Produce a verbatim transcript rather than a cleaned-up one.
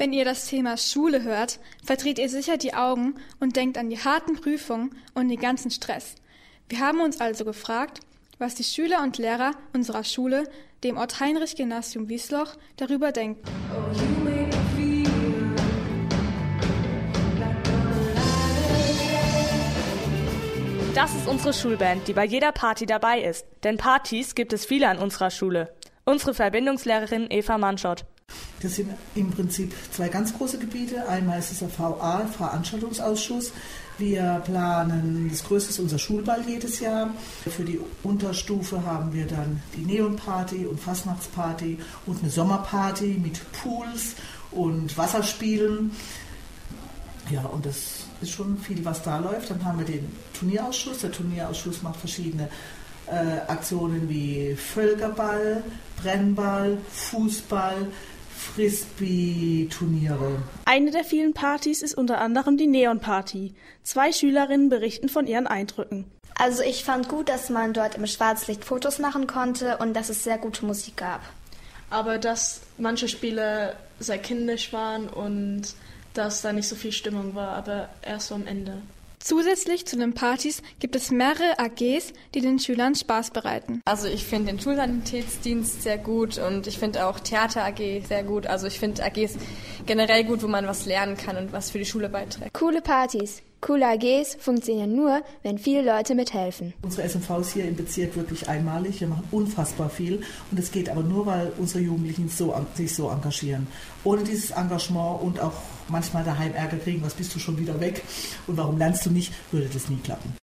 Wenn ihr das Thema Schule hört, verdreht ihr sicher die Augen und denkt an die harten Prüfungen und den ganzen Stress. Wir haben uns also gefragt, was die Schüler und Lehrer unserer Schule, dem Ort-Heinrich-Gymnasium Wiesloch, darüber denken. Das ist unsere Schulband, die bei jeder Party dabei ist. Denn Partys gibt es viele an unserer Schule. Unsere Verbindungslehrerin Eva Manschott. Das sind im Prinzip zwei ganz große Gebiete. Einmal ist es der V A, Veranstaltungsausschuss. Wir planen, das größte ist unser Schulball jedes Jahr. Für die Unterstufe haben wir dann die Neonparty und Fastnachtsparty und eine Sommerparty mit Pools und Wasserspielen. Ja, und das ist schon viel, was da läuft. Dann haben wir den Turnierausschuss. Der Turnierausschuss macht verschiedene äh, Aktionen wie Völkerball, Brennball, Fußball, Frisbee-Turniere. Eine der vielen Partys ist unter anderem die Neon-Party. Zwei Schülerinnen berichten von ihren Eindrücken. Also ich fand gut, dass man dort im Schwarzlicht Fotos machen konnte und dass es sehr gute Musik gab. Aber dass manche Spiele sehr kindisch waren und dass da nicht so viel Stimmung war, aber erst so am Ende. Zusätzlich zu den Partys gibt es mehrere A Gs, die den Schülern Spaß bereiten. Also ich finde den Schulsanitätsdienst sehr gut und ich finde auch Theater-A G sehr gut. Also ich finde A Gs generell gut, wo man was lernen kann und was für die Schule beiträgt. Coole Partys. Coole A Gs funktionieren nur, wenn viele Leute mithelfen. Unsere S M V ist hier im Bezirk wirklich einmalig. Wir machen unfassbar viel. Und es geht aber nur, weil unsere Jugendlichen so, sich so engagieren. Ohne dieses Engagement und auch manchmal daheim Ärger kriegen, was bist du schon wieder weg und warum lernst du nicht, würde das nie klappen.